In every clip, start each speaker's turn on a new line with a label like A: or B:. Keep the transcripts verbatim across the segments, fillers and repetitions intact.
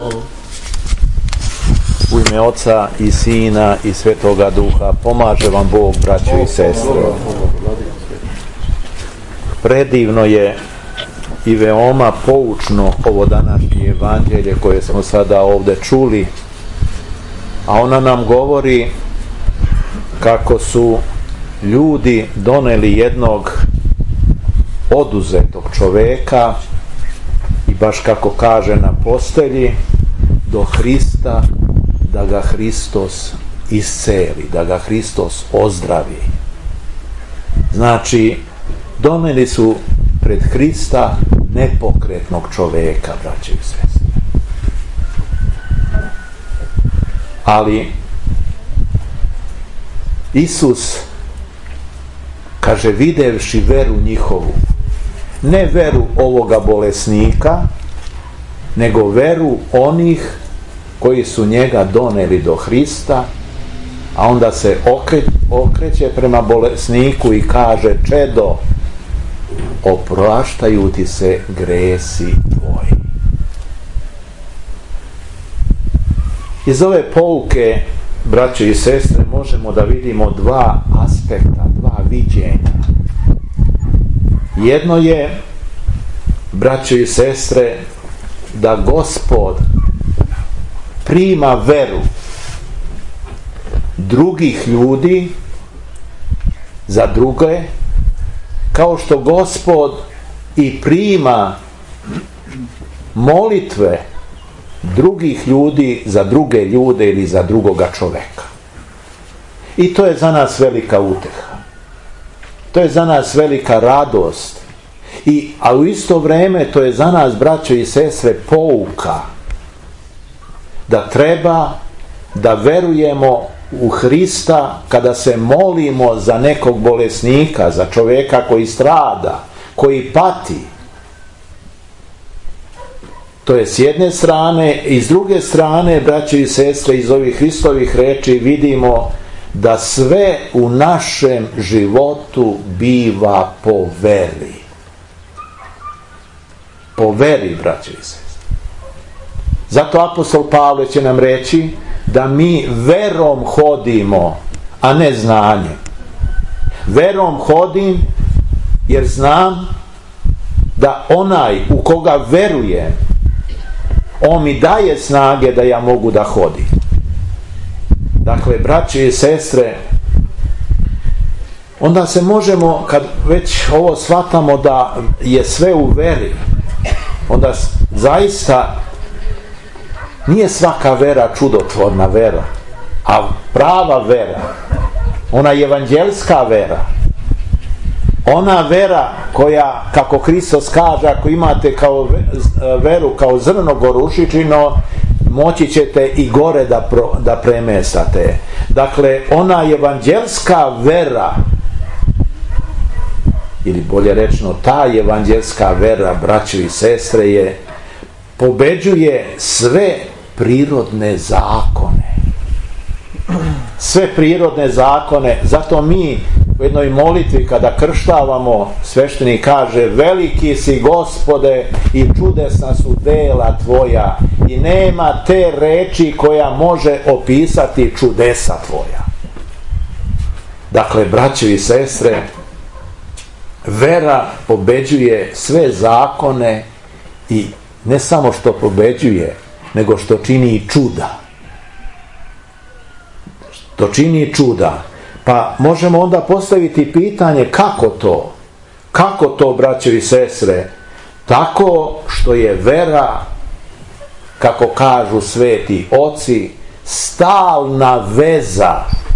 A: U ime Oca i Sina i Svetoga Duha, pomaže vam Bog, braćo i sestre. Predivno je i veoma poučno ovo današnje evanđelje koje smo sada ovdje čuli, a ona nam govori kako su ljudi doneli jednog oduzetog čoveka i baš kako kaže na postelji do Hrista, da ga Hristos isceli, da ga Hristos ozdravi. Znači, doneli su pred Hrista nepokretnog čoveka, braće i sestre. Ali Isus kaže, videvši veru njihovu, ne veru ovoga bolesnika, nego veru onih koji su njega doneli do Hrista, a onda se okre, okreće prema bolesniku i kaže, čedo, opraštaju ti se gresi tvoji. Iz ove pouke, braće i sestre, možemo da vidimo dva aspekta, dva viđenja. Jedno je, braćo i sestre, da Gospod prima veru drugih ljudi za druge, kao što Gospod i prima molitve drugih ljudi za druge ljude ili za drugoga čoveka. I to je za nas velika uteha. To je za nas velika radost. I, a u isto vrijeme to je za nas, braćo i sestre, pouka da treba da verujemo u Hrista kada se molimo za nekog bolesnika, za čovjeka koji strada, koji pati. To je s jedne strane, i s druge strane, braćo i sestre, iz ovih Hristovih reči vidimo da sve u našem životu biva po veri. Po veri, braćo i sestre. Zato apostol Pavle će nam reći da mi verom hodimo, a ne znanjem. Verom hodim jer znam da onaj u koga verujem, on mi daje snage da ja mogu da hodim. Dakle, braće i sestre, onda se možemo, kad već ovo shvatamo da je sve u veri, onda zaista nije svaka vera čudotvorna vera, a prava vera, ona evanđelska vera, ona vera koja, kako Hristos kaže, ako imate kao veru kao zrno gorušičino, moći ćete i gore da, pro, da premestate. Dakle, ona evanđelska vera, ili bolje rečeno, ta evanđelska vera, braćo i sestre, je pobeđuje sve prirodne zakone. Sve prirodne zakone. Zato mi u jednoj molitvi kada krštavamo, sveštenik kaže, veliki si Gospode i čudesna su dela tvoja, i nema te reči koja može opisati čudesa tvoja. Dakle, braćo i sestre, vera pobeđuje sve zakone, i ne samo što pobeđuje, nego što čini i čuda. Što čini i čuda. Pa možemo onda postaviti pitanje, kako to? Kako to, braćo i sestre? Tako što je vera, kako kažu sveti oci, stalna veza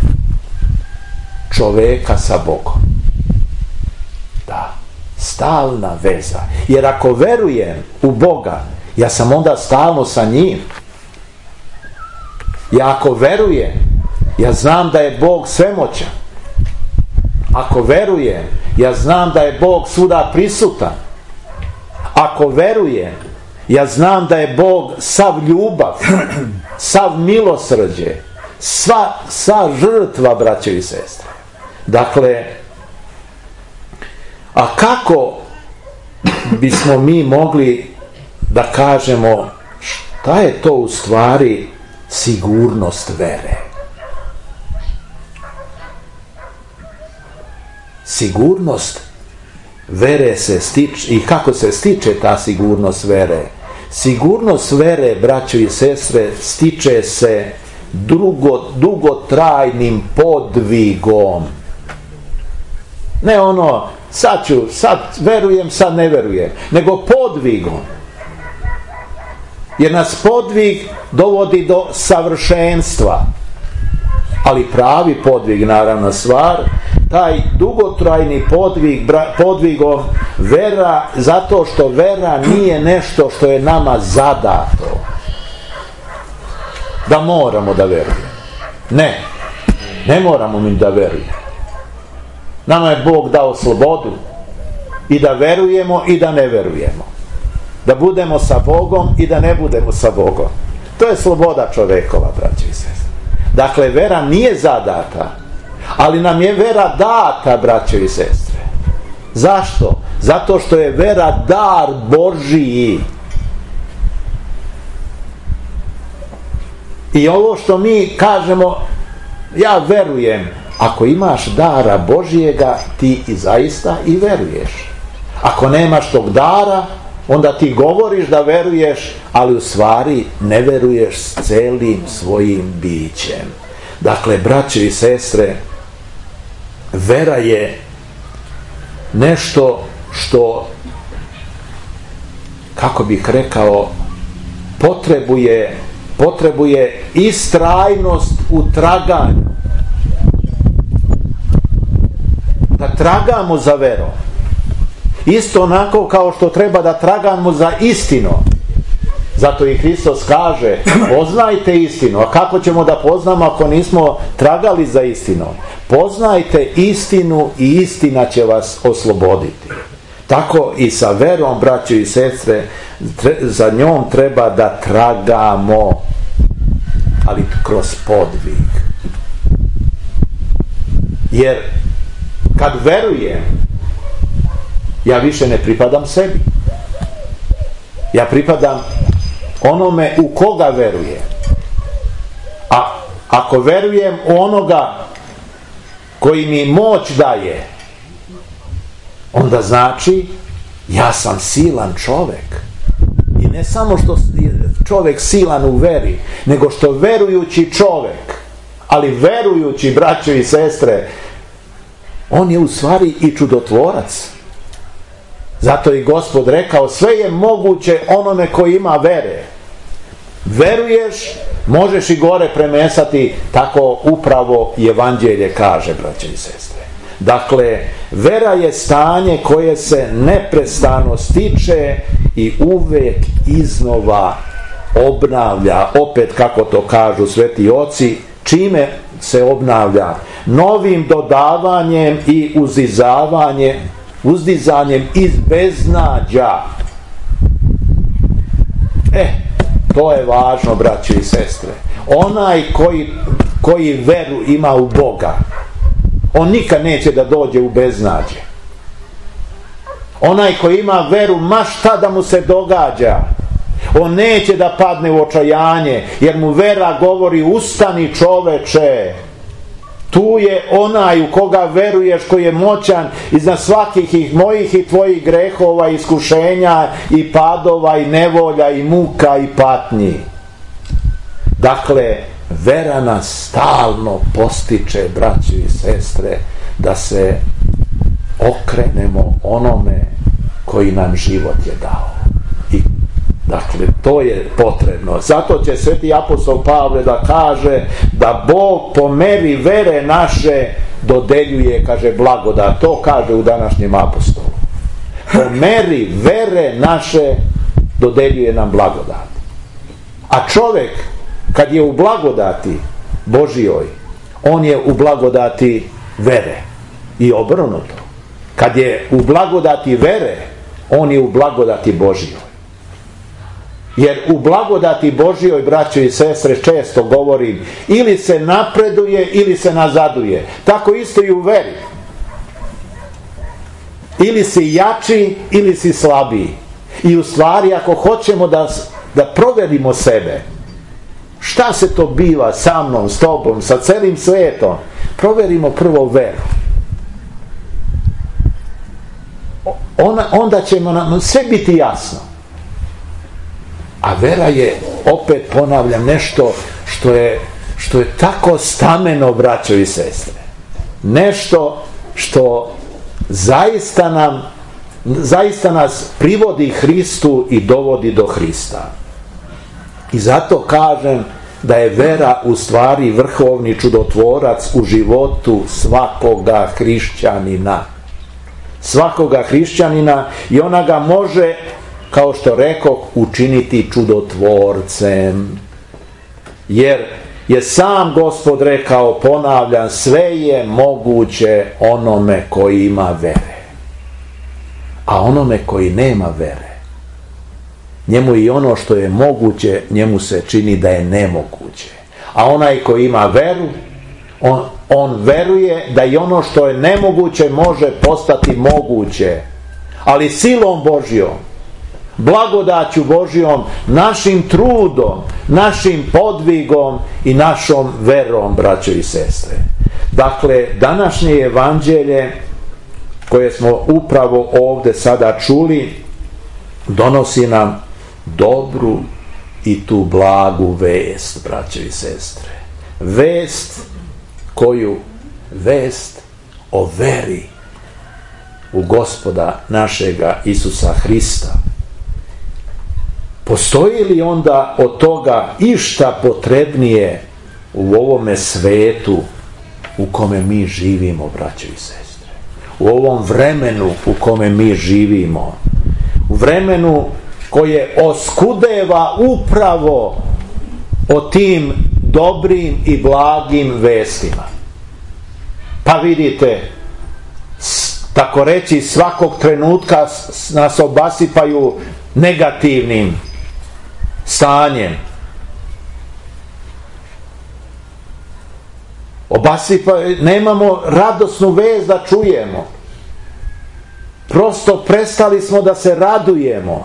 A: čoveka sa Bogom. Da, stalna veza. Jer ako verujem u Boga, ja sam onda stalno sa njim. Ja ako verujem, ja znam da je Bog svemoćan. Ako verujem, ja znam da je Bog svuda prisutan. Ako verujem, ja znam da je Bog sav ljubav, sav milosrđe, sva, sva žrtva, braćo i sestre. Dakle, a kako bismo mi mogli da kažemo ta je to u stvari sigurnost vere. Sigurnost vere se stiče, i kako se stiče ta sigurnost vere? Sigurnost vere, braćo i sestre, stiče se dugo, dugotrajnim podvigom. Ne ono, sad ću, sad verujem, sad ne verujem, nego podvigom. Jer nas podvig dovodi do savršenstva. Ali pravi podvig, naravno stvar, taj dugotrajni podvig, podvigom vera, zato što vera nije nešto što je nama zadato. Da moramo da verujemo. Ne, ne moramo mi da verujemo. Nama je Bog dao slobodu i da verujemo i da ne verujemo. Da budemo sa Bogom i da ne budemo sa Bogom. To je sloboda čovekova, braći i sestre. Dakle, vera nije zadata, ali nam je vera data, braćo i sestre. Zašto? Zato što je vera dar Božiji. I ovo što mi kažemo, ja verujem, ako imaš dara Božijega, ti i zaista i veruješ. Ako nemaš tog dara, onda ti govoriš da veruješ, ali u stvari ne veruješ s celim svojim bićem. Dakle, braće i sestre, vera je nešto što, kako bih rekao, potrebuje, potrebuje istrajnost u traganju. Da tragamo za verom. Isto onako kao što treba da tragamo za istinom. Zato i Hristos kaže, poznajte istinu. A kako ćemo da poznamo ako nismo tragali za istinom? Poznajte istinu i istina će vas osloboditi. Tako i sa verom, braćo i sestre, za njom treba da tragamo, ali kroz podvig. Jer kad verujem, ja više ne pripadam sebi. Ja pripadam onome u koga verujem. A ako verujem u onoga koji mi moć daje, onda znači ja sam silan čovek. I ne samo što je čovek silan u veri, nego što verujući čovek, ali verujući, braćo i sestre, on je u stvari i čudotvorac. Zato i Gospod rekao, sve je moguće onome koji ima vere. Veruješ, možeš i gore premesati, tako upravo evanđelje kaže, braće i sestre. Dakle, vera je stanje koje se neprestano stiče i uvek iznova obnavlja, opet kako to kažu sveti oci, čime se obnavlja? Novim dodavanjem i uzdizavanjem, uzdizanjem iz beznađa. E, to je važno, braćo i sestre. Onaj koji, koji veru ima u Boga, on nikad neće da dođe u beznađe. Onaj koji ima veru, ma šta da mu se događa, on neće da padne u očajanje, jer mu vera govori, ustani čoveče. Tu je onaj u koga veruješ, koji je moćan iznad svakih ih mojih i tvojih grehova, iskušenja i padova i nevolja i muka i patnji. Dakle, vera nas stalno postiče, braćo i sestre, da se okrenemo onome koji nam život je dao. I dakle, to je potrebno. Zato će sveti apostol Pavle da kaže da Bog po meri vere naše dodeljuje, kaže, blagodat. To kaže u današnjem apostolu. Po meri vere naše dodeljuje nam blagodat. A čovjek, kad je u blagodati Božijoj, on je u blagodati vere. I obrnuto. Kad je u blagodati vere, on je u blagodati Božijoj. Jer u blagodati Božijoj, braćo i sestre, često govorim, ili se napreduje ili se nazaduje. Tako isto i u veri. Ili si jači ili si slabiji. I u stvari, ako hoćemo da da proverimo sebe. Šta se to biva sa mnom, s tobom, sa celim svetom? Proverimo prvo veru. Ona, onda će nam sve biti jasno. A vera je, opet ponavljam, nešto što je, što je tako stameno, braćo i sestre. Nešto što zaista nam, zaista nas privodi Hristu i dovodi do Hrista. I zato kažem da je vera u stvari vrhovni čudotvorac u životu svakoga hrišćanina. Svakoga hrišćanina, i ona ga može, kao što rekoh, učiniti čudotvorcem. Jer je sam Gospod rekao, ponavljam, sve je moguće onome koji ima vere. A onome koji nema vere, njemu i ono što je moguće, njemu se čini da je nemoguće. A onaj koji ima veru, on, on veruje da i ono što je nemoguće može postati moguće. Ali silom Božjom, blagodaću Božjom, našim trudom, našim podvigom i našom verom, braćo i sestre. Dakle, današnje evanđelje koje smo upravo ovdje sada čuli, donosi nam dobru i tu blagu vest, braćo i sestre. Vest koju, vest o veri u Gospoda našega Isusa Hrista. Postoji li onda od toga išta potrebnije u ovome svetu u kome mi živimo, braćo i sestre? U ovom vremenu u kome mi živimo, u vremenu koje oskudeva upravo o tim dobrim i blagim vestima. Pa vidite, tako reći, svakog trenutka nas obasipaju negativnim stanjem. Obasipaju, nemamo radosnu vest da čujemo. Prosto prestali smo da se radujemo.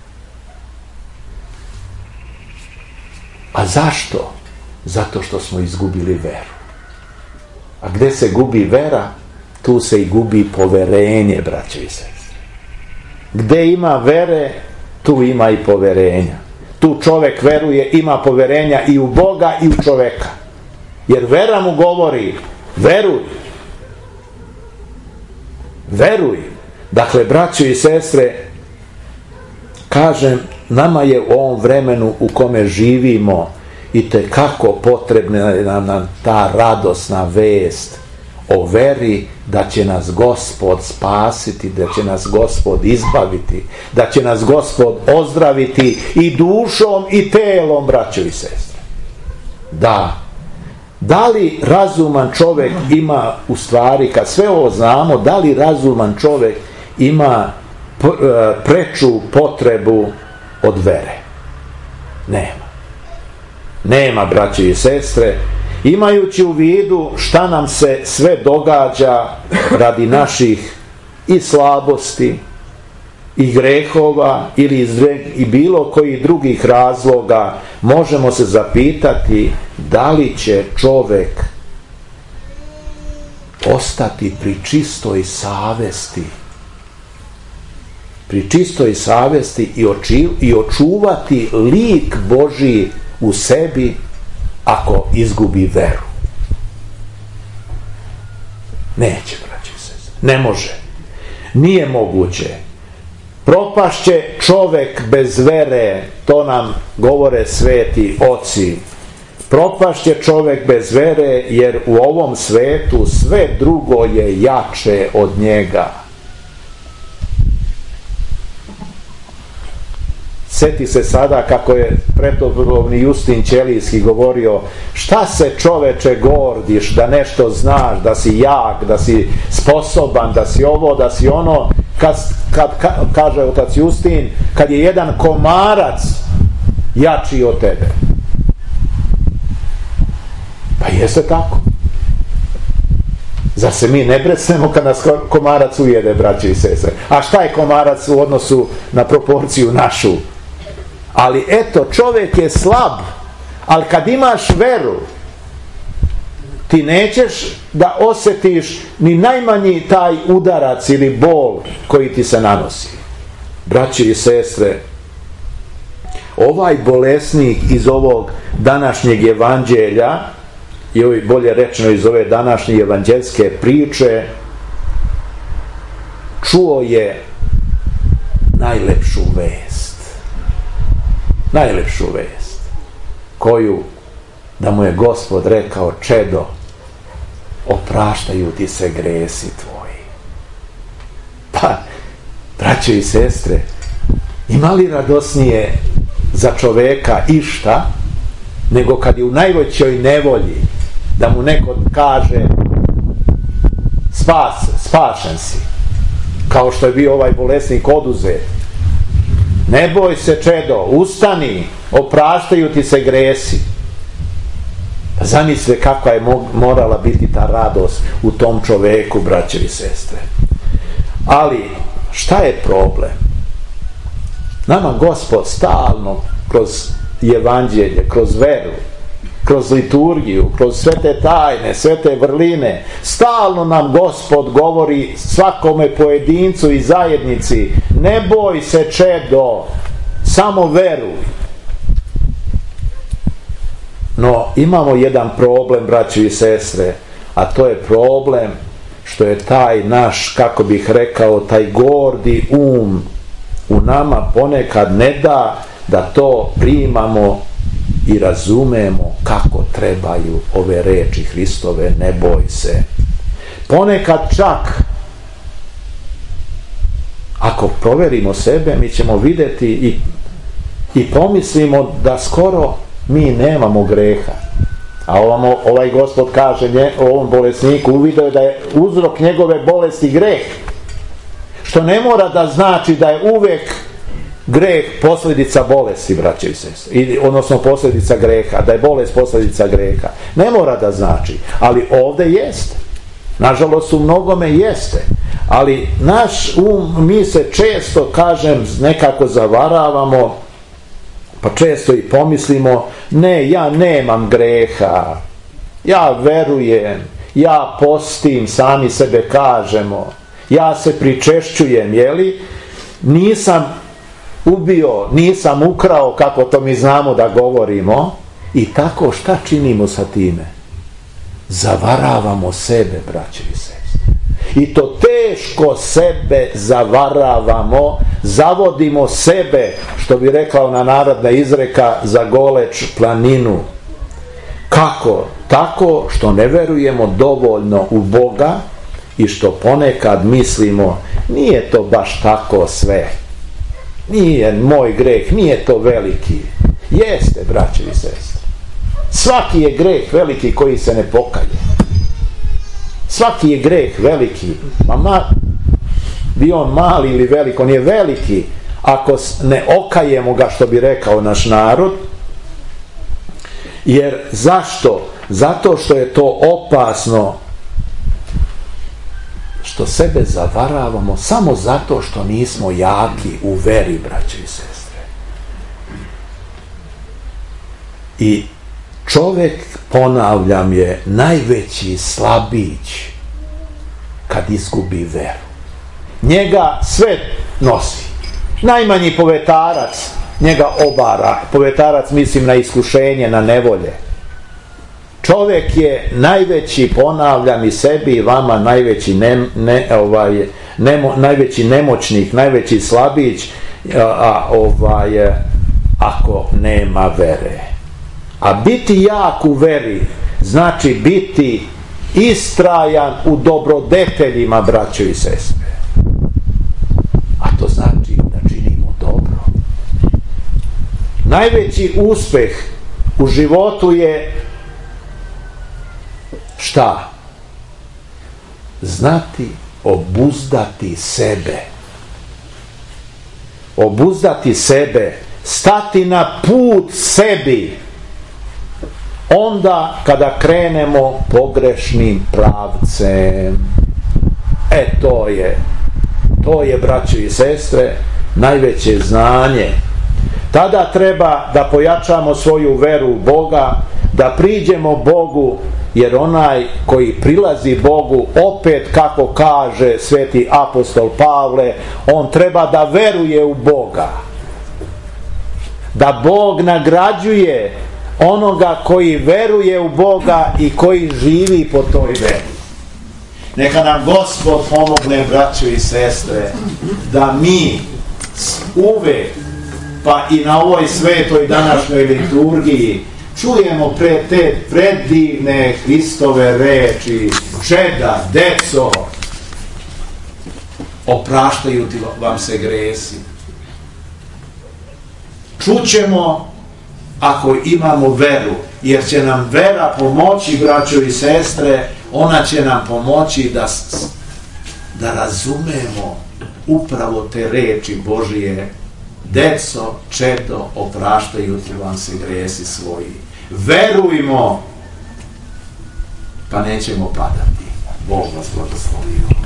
A: A zašto? Zato što smo izgubili veru. A gdje se gubi vera, tu se i gubi poverenje, braćo i sestre. Gdje ima vere, tu ima i poverenja. Tu čovjek veruje, ima poverenja i u Boga i u čovjeka. Jer vera mu govori, veruj. Veruj. Dakle, braćo i sestre, kažem, nama je u ovom vremenu u kome živimo itekako potrebna nam, nam ta radosna vest o veri da će nas Gospod spasiti, da će nas Gospod izbaviti, da će nas Gospod ozdraviti i dušom i telom, braćo i sestre. Da. Da li razuman čovjek ima, u stvari, kad sve ovo znamo, da li razuman čovjek ima preču potrebu od vere? Nema. Nema, braće i sestre, imajući u vidu šta nam se sve događa radi naših i slabosti i grehova ili iz i bilo kojih drugih razloga, možemo se zapitati da li će čovjek ostati pri čistoj savesti pri čistoj savesti i, oči, i očuvati lik Božji u sebi ako izgubi veru. Neće, braći i sestre. Ne može. Nije moguće. Propašće čovjek bez vere, to nam govore sveti oci. Propašće čovjek bez vere, jer u ovom svetu sve drugo je jače od njega. Sjeti se sada kako je pretoplovni Justin Ćelijski govorio, šta se čoveče gordiš da nešto znaš, da si jak, da si sposoban, da si ovo, da si ono, kad, kad ka, kaže otac Justin, kad je jedan komarac jači od tebe. Pa jeste tako. Zar se mi ne brecnemo kad nas komarac ujede, braće i sestre? A šta je komarac u odnosu na proporciju našu? Ali eto, čovjek je slab, ali kad imaš veru, ti nećeš da osjetiš ni najmanji taj udarac ili bol koji ti se nanosi. Braći i sestre, ovaj bolesnik iz ovog današnjeg evanđelja, ili bolje rečeno iz ove današnje evanđeljske priče, čuo je najlepšu vest. Najlepšu vest. Koju, da mu je Gospod rekao: čedo, opraštaju ti se gresi tvoji. Pa, braće i sestre, ima li radosnije za čoveka išta nego kad je u najvećoj nevolji da mu neko kaže: spas, spašen si, kao što je bio ovaj bolesnik oduzet. Ne boj se, čedo, ustani, opraštaju ti se gresi. Pa zamisli kakva je morala biti ta radost u tom čoveku, braće i sestre. Ali šta je problem? Nama Gospod stalno kroz evanđelje, kroz veru, kroz liturgiju, kroz sve te tajne, sve te vrline, stalno nam Gospod govori svakome pojedincu i zajednici: ne boj se, čedo, samo veruj. No, imamo jedan problem, braći i sestre, a to je problem što je taj naš, kako bih rekao, taj gordi um u nama ponekad ne da da to primamo i razumemo kako trebaju ove reči Hristove: ne boj se. Ponekad čak, ako proverimo sebe, mi ćemo vidjeti i, i pomislimo da skoro mi nemamo greha. A ovamo, ovaj Gospod kaže nje, ovom bolesniku, uvidio je da je uzrok njegove bolesti greh. Što ne mora da znači da je uvijek greh posljedica bolesti, braće i sestre, odnosno posljedica greha, da je bolest posljedica greha. Ne mora da znači, ali ovdje jeste. Nažalost, u mnogome jeste. Ali naš um, mi se često, kažem, nekako zavaravamo, pa često i pomislimo: ne, ja nemam greha, ja verujem, ja postim, sami sebe kažemo, ja se pričešćujem, jeli, nisam ubio, nisam ukrao, kako to mi znamo da govorimo. I tako šta činimo sa time? Zavaravamo sebe, braće i sestre. I to teško sebe zavaravamo, zavodimo sebe, što bi rekao na narodna izreka, za goleč planinu. Kako? Tako što ne verujemo dovoljno u Boga i što ponekad mislimo: nije to baš tako sve. Nije moj greh, nije to veliki. Jeste, braće i sestre. Svaki je greh veliki koji se ne pokaje. Svaki je greh veliki. Ma, ma bio on mali ili velik, on je veliki ako ne okajemo ga, što bi rekao naš narod. Jer zašto? Zato što je to opasno, što sebe zavaravamo samo zato što nismo jaki u veri, braće i sestre. I čovjek, ponavljam, je najveći slabić kad izgubi veru. Njega sve nosi. Najmanji povetarac njega obara. Povetarac mislim na iskušenje, na nevolje. Čovjek je najveći, ponavljam, i sebi i vama najveći ne, ne, ovaj, nemo, najveći nemoćnik, najveći slabić, a, ovaj, ako nema vere. A biti jak u veri znači biti istrajan u dobrodeteljima, braćo i sestre. A to znači da činimo dobro. Najveći uspjeh u životu je šta? Znati obuzdati sebe. Obuzdati sebe, stati na put sebi. Onda kada krenemo pogrešnim pravcem. E to je, to je, braćo i sestre, najveće znanje. Tada treba da pojačamo svoju veru u Boga, da priđemo Bogu, jer onaj koji prilazi Bogu, opet kako kaže sveti apostol Pavle, on treba da veruje u Boga. Da Bog nagrađuje onoga koji veruje u Boga i koji živi po toj veri. Neka nam Gospod pomogne, braćo i sestre, da mi uvek, pa i na ovoj svetoj današnjoj liturgiji, čujemo pre te predivne Hristove reči: čeda, deco, opraštaju ti vam se gresi. Čućemo ako imamo veru, jer će nam vera pomoći, braćo i sestre, ona će nam pomoći da, da razumemo upravo te reči Božije: deco, čedo, opraštaju ti vam se gresi svoji. Verujmo, pa nećemo padati. Bog vas blagoslovio.